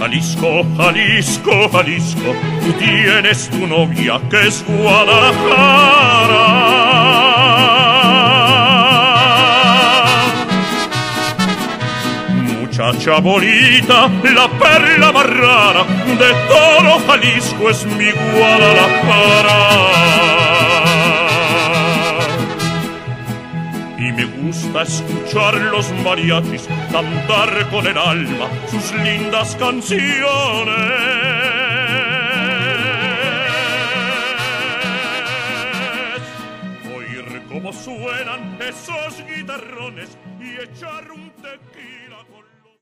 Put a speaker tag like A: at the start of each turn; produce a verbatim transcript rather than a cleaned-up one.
A: Jalisco, Jalisco, Jalisco, tú tienes tu novia que es Guadalajara. Muchacha bonita, la perla más rara de todo Jalisco es mi Guadalajara. Y me gusta escuchar los mariachis cantar con el alma sus lindas canciones. Oír cómo suenan esos guitarrones y echar un